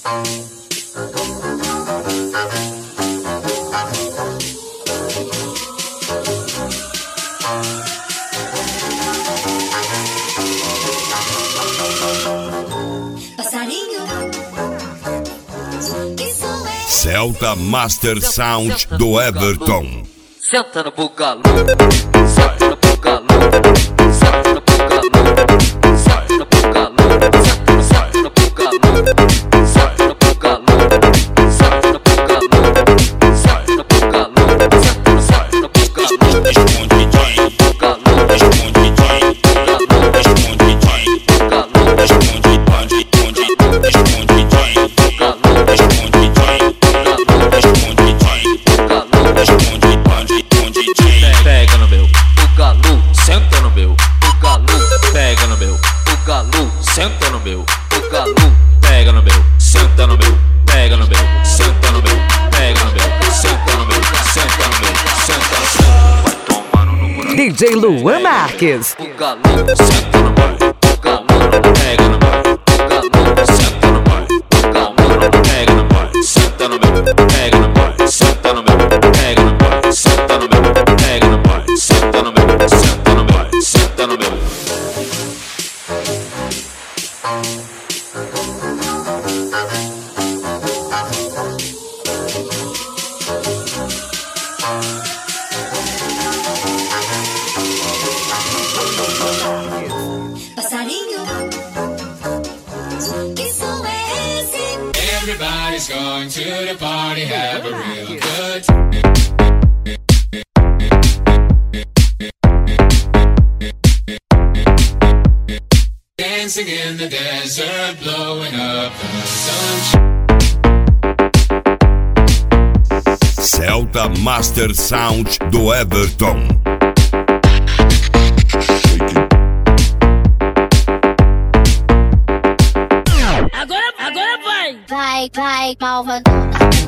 Celta Master Sound do Everton. Senta no bugalô, senta no bugalô, senta no bugalô, senta no bugalô, senta no bugalô, senta no bugalô, senta no bugalô, senta no bugalô, senta no bugalô. Responde DJ, responde DJ, responde DJ, responde bande, responde DJ, responde DJ. Pega no meu bugalô, senta no meu bugalô, pega no meu bugalô, senta no meu bugalô, pega no meu, senta no meu, pega no meu, senta no meu, pega no meu, senta no meu, senta no meu, senta no meu. Vai tomando no buraco. DJ Luan Marques. Bugalô, senta no meu, bugalô, pega no meu, bugalô, senta no meu, bugalô, pega no meu, senta no meu, pega no meu, senta no meu, pega no meu, senta no meu, pega no meu, senta no meu, senta no meu, senta no meu. Passarinho, que som é esse? Everybody's going to the party, have a real good time. Dancing in the desert, blowing up the sunshine. Celta Master Sound do Everton. Agora vai! Vai, malvadona.